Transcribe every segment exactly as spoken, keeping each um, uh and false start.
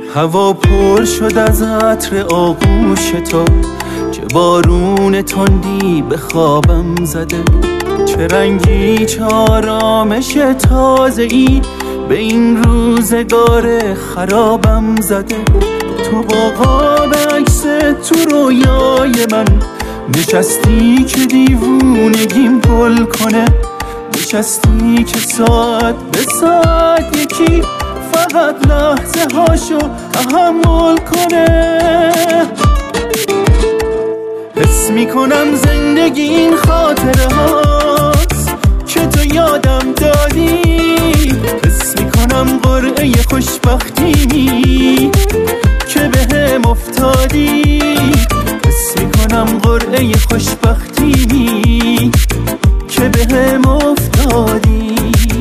هوا پر شد از عطر آغوش تو، چه بارون تندی به خوابم زده، چه رنگی چه آرامش تازه‌ای به این روزگار خرابم زده. تو با قاب عکس تو رویای من نشستی که دیوونگیم گل کنه، نشستی که ساعت به ساعت یکی فقط لحظه هاشو تحمل کنه. حس میکنم زندگی این خاطره هاست که تو یادم دادی، حس میکنم قرعه خوشبختیمی که به هم افتادی، حس میکنم قرعه خوشبختیمی که به هم افتادی.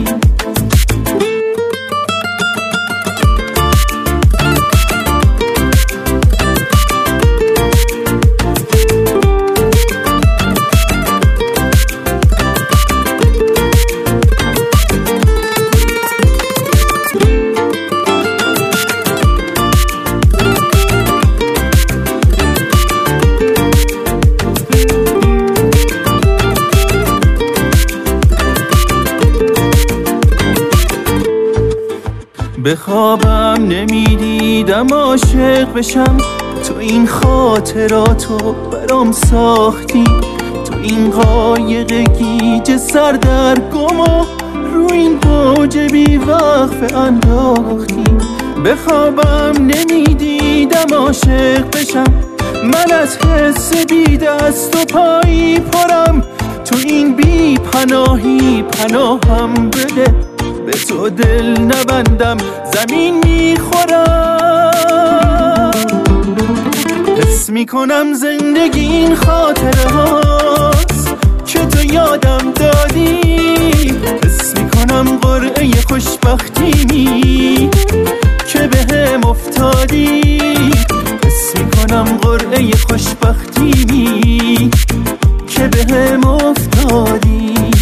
به خوابم نمیدیدم عاشق بشم، تو این خاطراتو برام ساختی، تو این قایق گیج سر در گم و رو این موج بی وقف انداختی. به خوابم نمیدیدم عاشق بشم، من از حس بی دست و پایی پرم، تو این بی پناهی پناهم بده، به تو دل نبندم زمین میخورم. حس میکنم زندگی این خاطره هاست که تو یادم دادی، حس میکنم قرعه خوشبختیمی که به هم افتادی، حس میکنم قرعه خوشبختیمی که به هم افتادی.